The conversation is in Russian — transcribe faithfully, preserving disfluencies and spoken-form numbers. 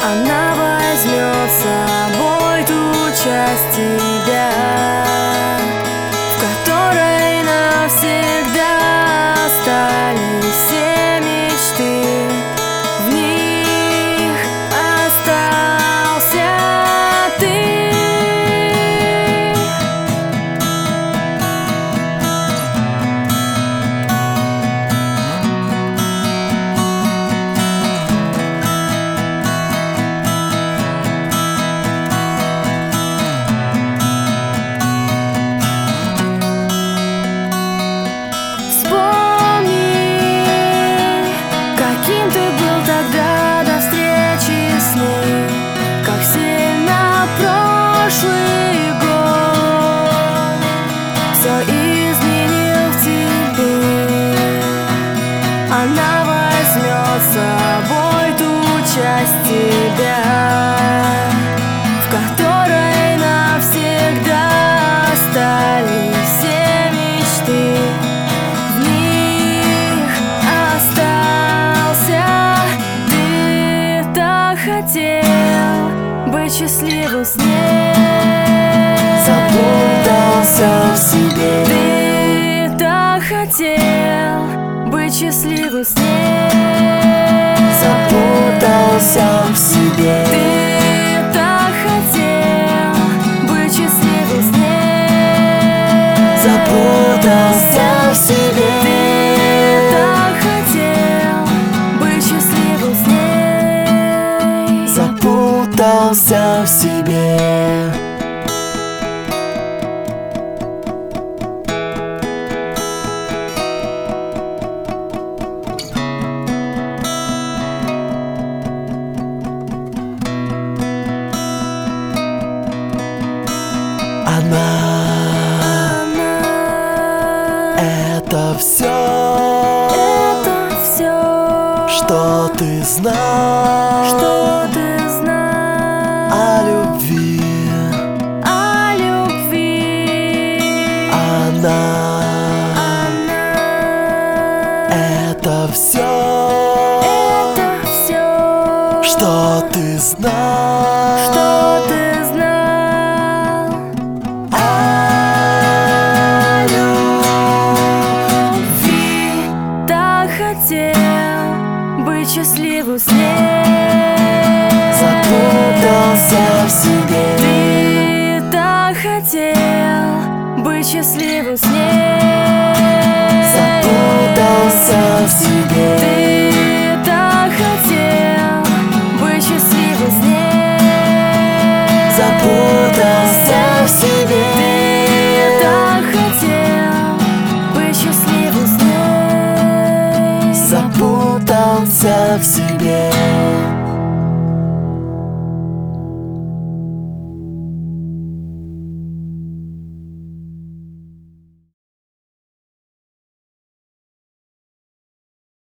Она возьмет с собой ту часть тебя, в которой навсегда остались все мечты. В них остался ты. Каким ты был тогда до встречи с ней, как сильно прошлый год все изменил в тебе. Она возьмет с собой ту часть тебя, в которой навсегда остались все мечты. Хотел быть счастливым с ней, запутался в себе. Ты так хотел быть счастливым с ней, запутался в себе. Ты так хотел быть счастливым с ней, запутался в себе. Ты так хотел быть счастливым с ней, запутался в себе. Она, Она это все, это все, что ты знаешь, что ты знаешь о любви. о любви. Она, Она это все, это все, что ты знаешь, что ты знал о любви. Так хотел быть счастливым с ней, запутался в себе. Ты так хотел быть счастливым с ней, Запутался в себе. Ты так хотел быть счастливым с ней, Запутался в себе. Ты так хотел быть счастливым с ней, Запутался в себе.